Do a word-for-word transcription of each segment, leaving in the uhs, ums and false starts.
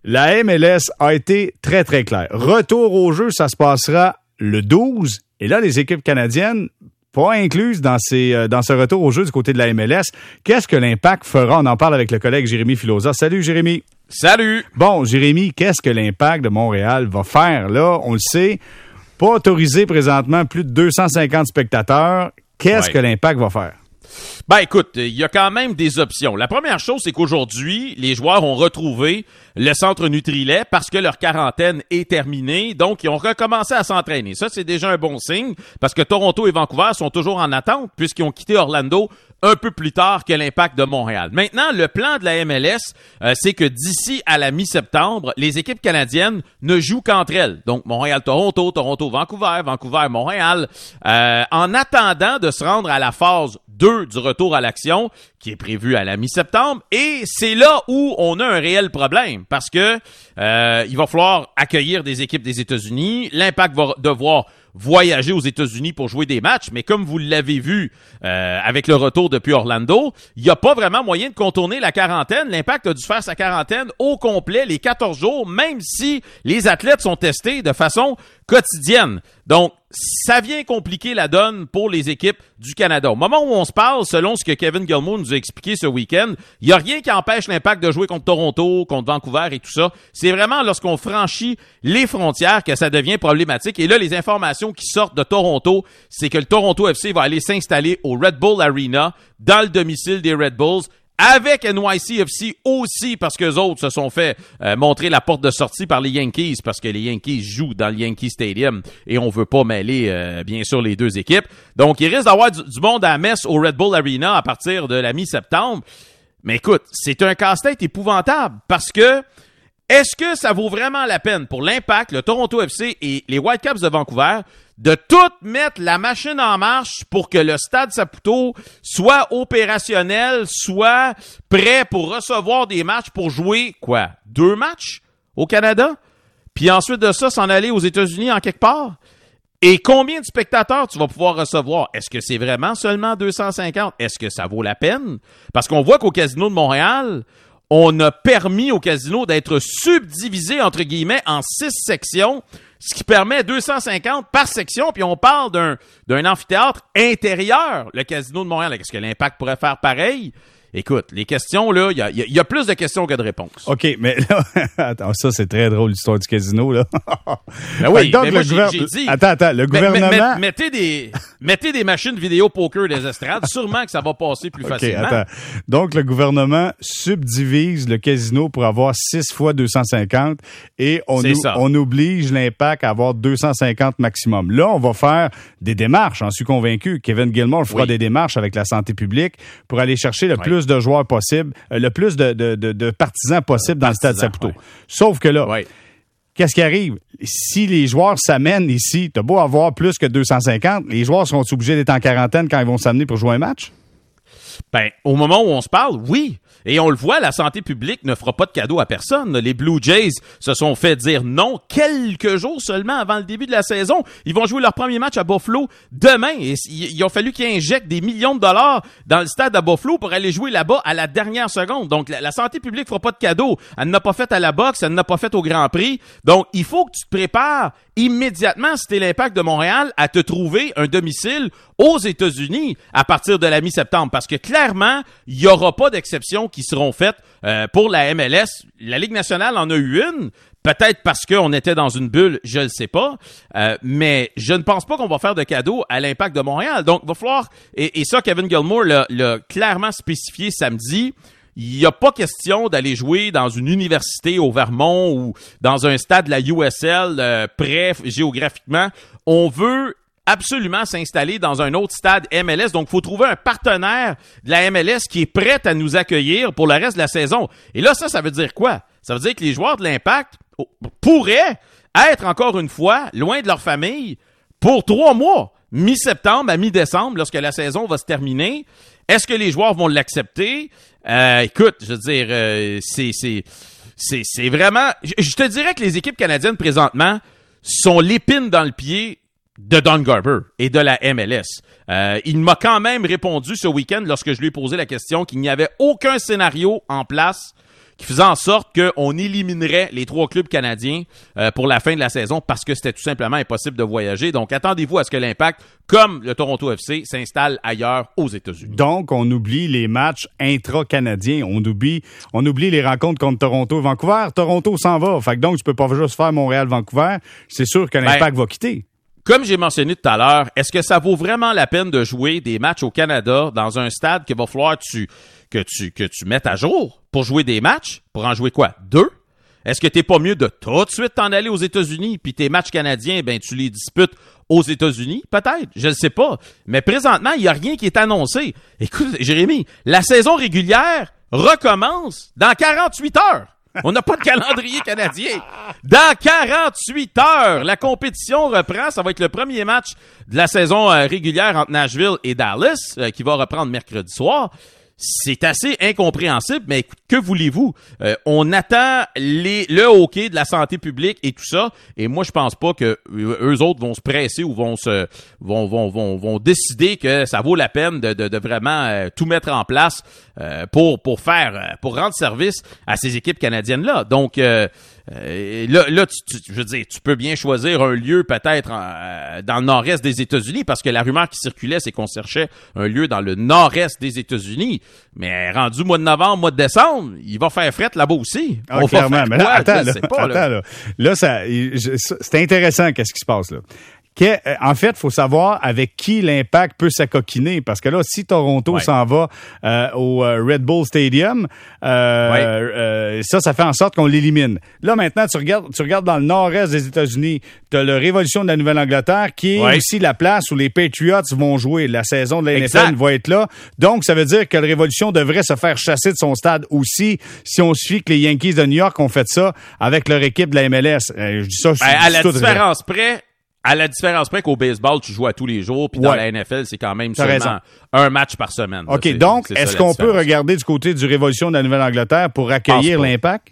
La M L S a été très, très claire. Retour au jeu, ça se passera le douze. Et là, les équipes canadiennes, pas incluses dans, ces, dans ce retour au jeu du côté de la M L S. Qu'est-ce que l'Impact fera? On en parle avec le collègue Jérémy Filosa. Salut, Jérémy. Salut. Bon, Jérémy, qu'est-ce que l'Impact de Montréal va faire là? On le sait, pas autorisé présentement plus de deux cent cinquante spectateurs. Qu'est-ce ouais. que l'Impact va faire? Ben écoute, il y a quand même des options. La première chose, c'est qu'aujourd'hui, les joueurs ont retrouvé le centre Nutrilait parce que leur quarantaine est terminée. Donc, ils ont recommencé à s'entraîner. Ça, c'est déjà un bon signe parce que Toronto et Vancouver sont toujours en attente puisqu'ils ont quitté Orlando un peu plus tard que l'Impact de Montréal. Maintenant, le plan de la M L S, euh, c'est que d'ici à la mi-septembre, les équipes canadiennes ne jouent qu'entre elles. Donc, Montréal-Toronto, Toronto-Vancouver, Vancouver-Montréal. Euh, en attendant de se rendre à la phase deux du retour à l'action, qui est prévu à la mi-septembre. Et c'est là où on a un réel problème, parce que euh, il va falloir accueillir des équipes des États-Unis. L'Impact va devoir voyager aux États-Unis pour jouer des matchs, mais comme vous l'avez vu euh, avec le retour depuis Orlando, il n'y a pas vraiment moyen de contourner la quarantaine. L'Impact a dû faire sa quarantaine au complet, les quatorze jours, même si les athlètes sont testés de façon quotidienne. Donc, ça vient compliquer la donne pour les équipes du Canada. Au moment où on se parle, selon ce que Kevin Gilmour nous a expliqué ce week-end, il n'y a rien qui empêche l'Impact de jouer contre Toronto, contre Vancouver et tout ça. C'est vraiment lorsqu'on franchit les frontières que ça devient problématique. Et là, les informations qui sortent de Toronto, c'est que le Toronto F C va aller s'installer au Red Bull Arena, dans le domicile des Red Bulls, avec N Y C F C aussi, parce qu'eux autres se sont fait euh, montrer la porte de sortie par les Yankees, parce que les Yankees jouent dans le Yankee Stadium et on veut pas mêler, euh, bien sûr, les deux équipes. Donc, il risque d'avoir du, du monde à la messe au Red Bull Arena à partir de la mi-septembre. Mais écoute, c'est un casse-tête épouvantable, parce que est-ce que ça vaut vraiment la peine pour l'Impact, le Toronto F C et les Whitecaps de Vancouver de tout mettre la machine en marche pour que le Stade Saputo soit opérationnel, soit prêt pour recevoir des matchs pour jouer, quoi, deux matchs au Canada? Puis ensuite de ça, s'en aller aux États-Unis en quelque part? Et combien de spectateurs tu vas pouvoir recevoir? Est-ce que c'est vraiment seulement deux cent cinquante? Est-ce que ça vaut la peine? Parce qu'on voit qu'au Casino de Montréal, on a permis au casino d'être subdivisé, entre guillemets, en six sections, ce qui permet deux cent cinquante par section, puis on parle d'un, d'un amphithéâtre intérieur, le Casino de Montréal. Est-ce que l'Impact pourrait faire pareil? Écoute, les questions, là, il y a, y a plus de questions que de réponses. OK, mais là, attends, ça, c'est très drôle, l'histoire du casino, là. Ben oui, donc, mais le moi, gouver... j'ai, j'ai dit... Attends, attends, le gouvernement... Mais, mais, mettez, des, mettez des machines vidéo poker des estrades, sûrement que ça va passer plus OK, facilement. Attends. Donc, le gouvernement subdivise le casino pour avoir six fois deux cent cinquante et on, nous, on oblige l'Impact à avoir deux cent cinquante maximum. Là, on va faire des démarches, j'en suis convaincu. Kevin Gilmour fera oui. des démarches avec la santé publique pour aller chercher le oui. plus de joueurs possible, euh, le plus de, de, de, de partisans possible dans Partisans, le Stade Saputo. Ouais. Sauf que là, ouais. qu'est-ce qui arrive? Si les joueurs s'amènent ici, t'as beau avoir plus que deux cent cinquante, les joueurs seront obligés d'être en quarantaine quand ils vont s'amener pour jouer un match? Ben, au moment où on se parle, oui. Et on le voit, la santé publique ne fera pas de cadeau à personne. Les Blue Jays se sont fait dire non quelques jours seulement avant le début de la saison. Ils vont jouer leur premier match à Buffalo demain. Et il a fallu qu'ils injectent des millions de dollars dans le stade à Buffalo pour aller jouer là-bas à la dernière seconde. Donc, la, la santé publique fera pas de cadeau. Elle n'a pas fait à la boxe, elle n'a pas fait au Grand Prix. Donc, il faut que tu te prépares immédiatement, si t'es l'Impact de Montréal, à te trouver un domicile aux États-Unis à partir de la mi-septembre. Parce que clairement, il n'y aura pas d'exception qui seront faites euh, pour la M L S. La Ligue nationale en a eu une, peut-être parce qu'on était dans une bulle, je ne sais pas, euh, mais je ne pense pas qu'on va faire de cadeau à l'Impact de Montréal. Donc, il va falloir, et, et ça, Kevin Gilmour l'a, l'a clairement spécifié samedi, il n'y a pas question d'aller jouer dans une université au Vermont ou dans un stade de la U S L euh, près géographiquement. On veut absolument s'installer dans un autre stade M L S. Donc, il faut trouver un partenaire de la M L S qui est prêt à nous accueillir pour le reste de la saison. Et là, ça, ça veut dire quoi? Ça veut dire que les joueurs de l'Impact pourraient être, encore une fois, loin de leur famille pour trois mois, mi-septembre à mi-décembre, lorsque la saison va se terminer. Est-ce que les joueurs vont l'accepter? Euh, écoute, je veux dire, euh, c'est, c'est, c'est, c'est vraiment... Je, je te dirais que les équipes canadiennes, présentement, sont l'épine dans le pied de Don Garber et de la M L S. Euh, il m'a quand même répondu ce week-end, lorsque je lui ai posé la question, qu'il n'y avait aucun scénario en place qui faisait en sorte qu'on éliminerait les trois clubs canadiens euh, pour la fin de la saison parce que c'était tout simplement impossible de voyager. Donc, attendez-vous à ce que l'Impact, comme le Toronto F C, s'installe ailleurs aux États-Unis. Donc, on oublie les matchs intra-canadiens. On oublie, on oublie les rencontres contre Toronto et Vancouver. Toronto s'en va. Fait que donc, tu peux pas juste faire Montréal-Vancouver. C'est sûr que l'Impact ben, va quitter. Comme j'ai mentionné tout à l'heure, est-ce que ça vaut vraiment la peine de jouer des matchs au Canada dans un stade qu'il va falloir tu, que, tu, que tu mettes à jour pour jouer des matchs? Pour en jouer quoi? Deux? Est-ce que t'es pas mieux de tout de suite t'en aller aux États-Unis puis tes matchs canadiens, ben tu les disputes aux États-Unis? Peut-être, je ne sais pas. Mais présentement, il n'y a rien qui est annoncé. Écoute, Jérémy, la saison régulière recommence dans quarante-huit heures. On n'a pas de calendrier canadien. Dans quarante-huit heures, la compétition reprend. Ça va être le premier match de la saison euh, régulière entre Nashville et Dallas, euh, qui va reprendre mercredi soir. C'est assez incompréhensible, mais écoute, que voulez-vous? Euh, on attend les, le hockey de la santé publique et tout ça, et moi je pense pas que eux autres vont se presser ou vont se vont vont vont vont décider que ça vaut la peine de de, de vraiment euh, tout mettre en place euh, pour pour faire pour rendre service à ces équipes canadiennes là. Donc euh, Euh, là, là tu, tu, je veux dire, tu peux bien choisir un lieu peut-être en, dans le nord-est des États-Unis, parce que la rumeur qui circulait, c'est qu'on cherchait un lieu dans le nord-est des États-Unis. Mais rendu mois de novembre, mois de décembre, il va faire fret là-bas aussi. Ah, clairement. Mais là, attends, là, pas, attends, là. Là, là ça, je, c'est intéressant qu'est-ce qui se passe là. Que, en fait, il faut savoir avec qui l'Impact peut s'acoquiner. Parce que là, si Toronto ouais. s'en va euh, au Red Bull Stadium, euh, ouais. euh, ça, ça fait en sorte qu'on l'élimine. Là, maintenant, tu regardes, tu regardes dans le nord-est des États-Unis, tu as le Révolution de la Nouvelle-Angleterre, qui est ouais. aussi la place où les Patriots vont jouer. La saison de la N F L va être là. Donc, ça veut dire que le Révolution devrait se faire chasser de son stade aussi, si on suit que les Yankees de New York ont fait ça avec leur équipe de la M L S. Euh, je dis ça, je ben, à la différence près... À la différence près qu'au baseball, tu joues à tous les jours, puis dans ouais. la N F L, c'est quand même T'as seulement raison. un match par semaine. OK, là, donc, c'est est-ce qu'on peut regarder du côté du Révolution de la Nouvelle-Angleterre pour accueillir l'Impact?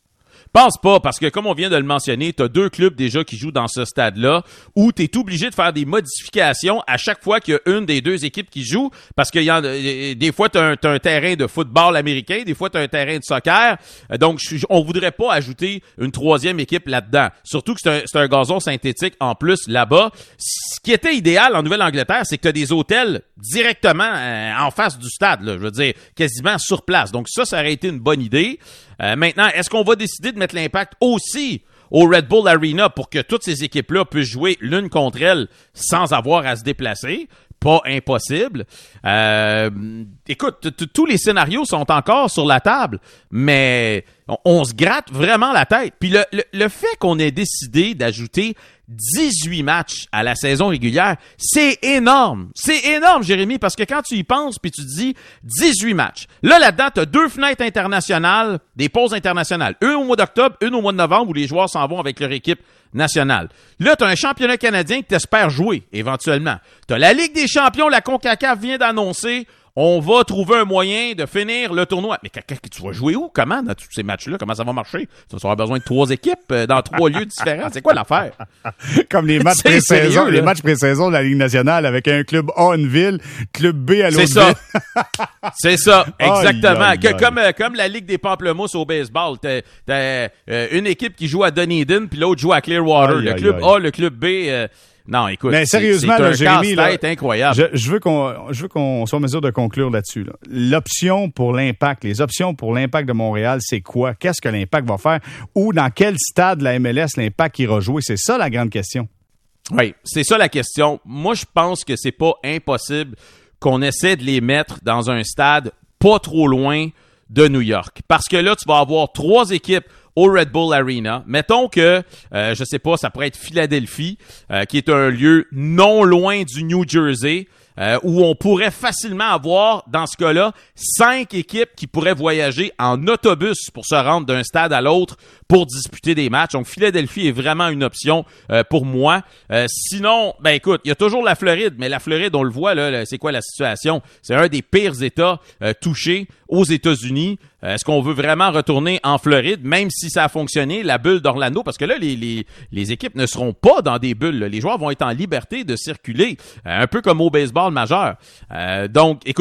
Pense pas, parce que comme on vient de le mentionner, t'as deux clubs déjà qui jouent dans ce stade-là, où t'es obligé de faire des modifications à chaque fois qu'il y a une des deux équipes qui joue, parce qu'il y en des fois t'as un, t'as un terrain de football américain, des fois t'as un terrain de soccer, donc on voudrait pas ajouter une troisième équipe là-dedans. Surtout que c'est un, c'est un gazon synthétique en plus là-bas. Ce qui était idéal en Nouvelle-Angleterre, c'est que t'as des hôtels directement euh, en face du stade, là, je veux dire, quasiment sur place. Donc ça, ça aurait été une bonne idée. Euh, maintenant, est-ce qu'on va décider de mettre l'Impact aussi au Red Bull Arena pour que toutes ces équipes-là puissent jouer l'une contre elles sans avoir à se déplacer? Pas impossible. Euh, écoute, tous les scénarios sont encore sur la table, mais on, on se gratte vraiment la tête. Puis le, le, le fait qu'on ait décidé d'ajouter dix-huit matchs à la saison régulière, c'est énorme. C'est énorme, Jérémy, parce que quand tu y penses puis tu te dis dix-huit matchs. Là, là-dedans, tu as deux fenêtres internationales, des pauses internationales. Une au mois d'octobre, une au mois de novembre où les joueurs s'en vont avec leur équipe nationale. Là, tu as un championnat canadien que tu espères jouer éventuellement. Tu as la Ligue des champions, la CONCACAF vient d'annoncer on va trouver un moyen de finir le tournoi. Mais tu vas jouer où? Comment dans tous ces matchs-là? Comment ça va marcher? Tu vas avoir besoin de trois équipes dans trois lieux différents. C'est quoi l'affaire? Comme les matchs pré-saison, les matchs pré-saison de la Ligue nationale avec un club A à une ville, club B à l'autre ville. C'est ça. C'est ça, exactement. Aïe, aïe, aïe. Comme, comme la Ligue des Pamplemousses au baseball. T'as, t'as euh, une équipe qui joue à Dunedin puis l'autre joue à Clearwater. Aïe, le club aïe, aïe. A, le club B... Euh, Non, écoute, mais sérieusement, c'est, c'est un Jérémy, là, incroyable. Je, je veux qu'on, je veux qu'on soit en mesure de conclure là-dessus. Là. L'option pour l'Impact, les options pour l'Impact de Montréal, c'est quoi? Qu'est-ce que l'Impact va faire? Ou dans quel stade de la M L S l'Impact ira jouer? C'est ça la grande question. Oui, c'est ça la question. Moi, je pense que c'est pas impossible qu'on essaie de les mettre dans un stade pas trop loin de New York. Parce que là, tu vas avoir trois équipes au Red Bull Arena. Mettons que, euh, je sais pas, ça pourrait être Philadelphie, euh, qui est un lieu non loin du New Jersey, euh, où on pourrait facilement avoir, dans ce cas-là, cinq équipes qui pourraient voyager en autobus pour se rendre d'un stade à l'autre pour disputer des matchs. Donc, Philadelphie est vraiment une option euh, pour moi. Euh, sinon, ben écoute, il y a toujours la Floride, mais la Floride, on le voit, là, là c'est quoi la situation? C'est un des pires États euh, touchés aux États-Unis. Euh, est-ce qu'on veut vraiment retourner en Floride, même si ça a fonctionné, la bulle d'Orlando? Parce que là, les, les, les équipes ne seront pas dans des bulles. Là. Les joueurs vont être en liberté de circuler, euh, un peu comme au baseball majeur. Euh, donc, écoute,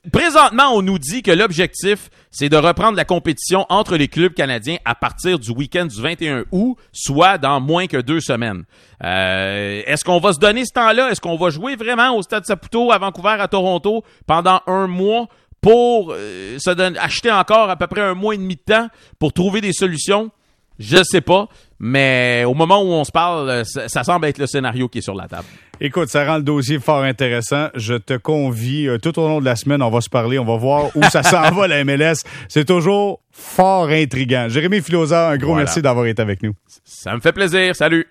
présentement, on nous dit que l'objectif, c'est de reprendre la compétition entre les clubs canadiens à partir du week-end du vingt et un août, soit dans moins que deux semaines. Euh, est-ce qu'on va se donner ce temps-là? Est-ce qu'on va jouer vraiment au Stade Saputo, à Vancouver, à Toronto, pendant un mois pour euh, se donner, acheter encore à peu près un mois et demi de temps pour trouver des solutions? Je sais pas, mais au moment où on se parle, ça, ça semble être le scénario qui est sur la table. Écoute, ça rend le dossier fort intéressant. Je te convie, euh, tout au long de la semaine, on va se parler, on va voir où ça s'en va, la M L S. C'est toujours fort intriguant. Jérémy Filosa, un gros voilà. merci d'avoir été avec nous. Ça me fait plaisir. Salut!